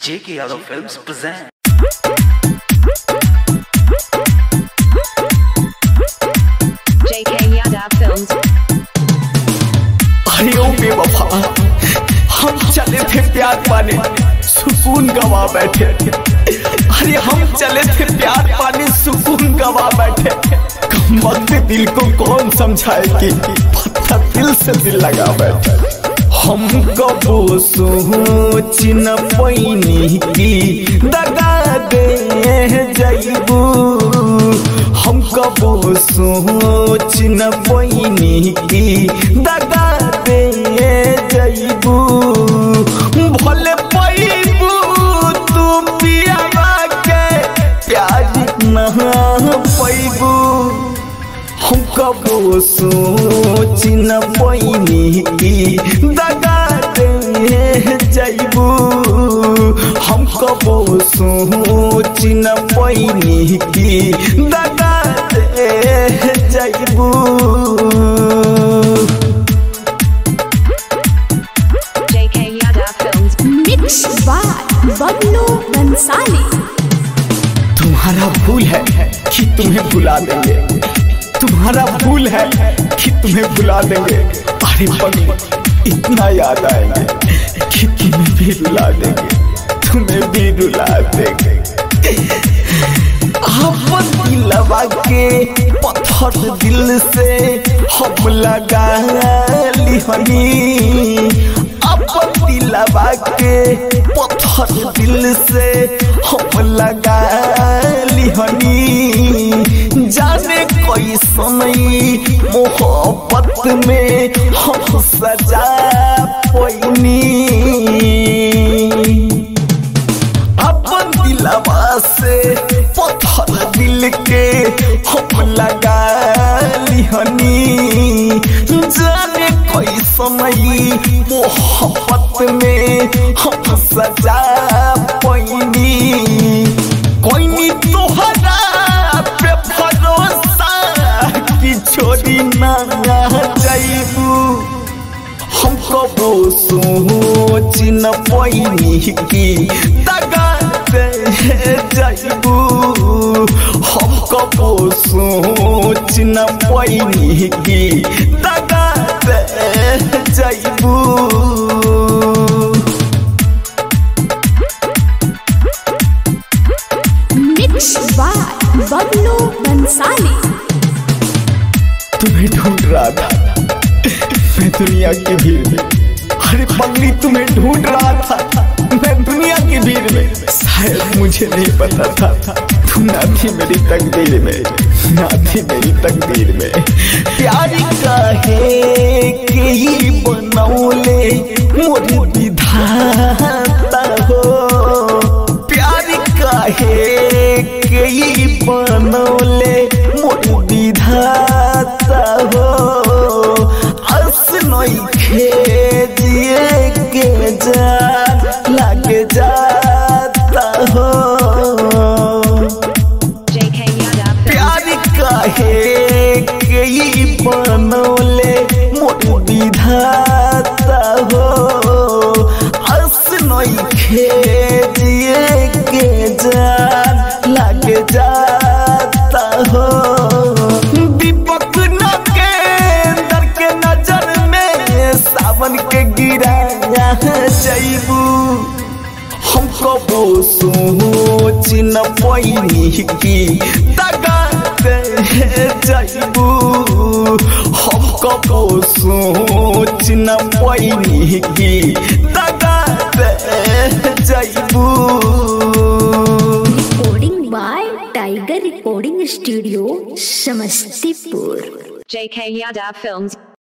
J.K. Yadav Films present. J.K. Yadav Films. अरे ओ बेवफा, हम चले थे प्यार पाने, सुकून गवा बैठे। अरे हम चले थे प्यार पाने, सुकून गवा बैठे। वक्त दिल को कौन समझाए कि पत्थर दिल से दिल लगा बैठे। हम कबो सोच न पैनी की दगा दे जइबू। हम कबो सोच न पैनी की दगा दे जइबू। भले पैबू तू पियावा के प्यार न पैबू। हम कबो सोच न पैनी की दगा दे जइबू। हम कबो सोच न पैनी की दगा दे जइबू। J.K. Yadav Films. Mixed by Bablu Bhansali. तुम्हारा भूल है कि तुम्हें भुला देंगे, तुम्हारा भूल है कि तुम्हें भुला देंगे। अरे पगली इतना याद आएंगे कि तुम्हें भी रुला देंगे, तुम्हें भी रुला देंगे। आप दिलवा के पत्थर दिल से हम लगा लिहनी। आप दिलवा के पत्थर दिल से हम लगा लिहनी। जाने कोई सुनई मोहब्बत में हम सजा पैनी। अपन दिलवा से पत्थर दिल के हम लगा लिहनी। जाने कोई सुनई मोहब्बत में हम सजा पैनी। कोई नहीं तोहरा पे भरोसा कि छोड़ी ना जाइबू। हम कबो सोच न पैनी की दगा दे जाइबू। हम कबो सोच न पैनी की दगा दे जाइबू। Mixed by Bablu Bhansali. तुम्हें ढूंढ रहा था मैं दुनिया की भीड़ में। अरे पगली तुम्हें ढूंढ रहा था मैं दुनिया की भीड़ में। शायद मुझे नहीं पता था तू ना थी मेरी तकदीर में, ना थी मेरी तकदीर में। प्यार काहे के ही बनौले मोर विधाता हो। प्यार काहे के ही बनौले मोर विधाता हो। नइखे जिए के जान लागे जाता हो। J.K. Yadav Films. प्यार काहे के ही बनौले मोर विधाता हो। नइखे जिए के जान लागे जाता हो। दीपक नगेंदर के नजर में सावन के गिराया जइबू। हम कबो सोच न पैनी की दगा दे जइबू। हम कबो सोच न पैनी की दगा दे जइबू। Recording by Tiger Recording Studio, Samastipur. J.K. Yadav Films.